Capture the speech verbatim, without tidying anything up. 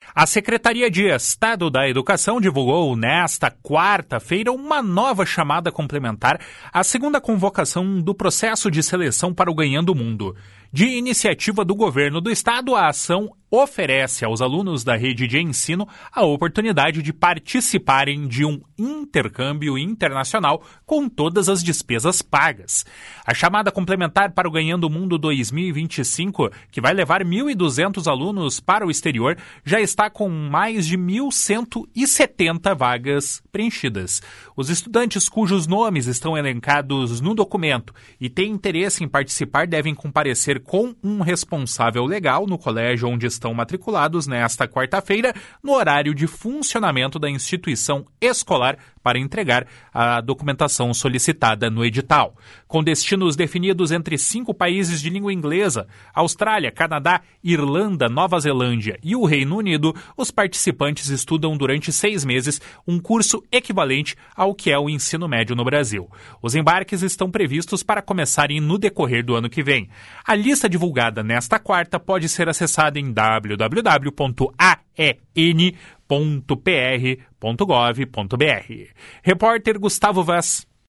A Secretaria de Estado da Educação divulgou nesta quarta-feira uma nova chamada complementar à segunda convocação do processo de seleção para o Ganhando o Mundo. De iniciativa do governo do estado, a ação oferece aos alunos da rede de ensino a oportunidade de participarem de um intercâmbio internacional com todas as despesas pagas. A chamada complementar para o Ganhando o Mundo dois mil e vinte e cinco, que vai levar mil e duzentos alunos para o exterior, já está com mais de mil cento e setenta vagas preenchidas. Os estudantes cujos nomes estão elencados no documento e têm interesse em participar devem comparecer com um responsável legal no colégio onde estão matriculados nesta quarta-feira, no horário de funcionamento da instituição escolar, para entregar a documentação solicitada no edital. Com destinos definidos entre cinco países de língua inglesa, Austrália, Canadá, Irlanda, Nova Zelândia e o Reino Unido, os participantes estudam durante seis meses um curso equivalente ao que é o ensino médio no Brasil. Os embarques estão previstos para começarem no decorrer do ano que vem. A lista divulgada nesta quarta pode ser acessada em w w w ponto a e n ponto p r ponto gov ponto b r. Repórter Gustavo Vaz.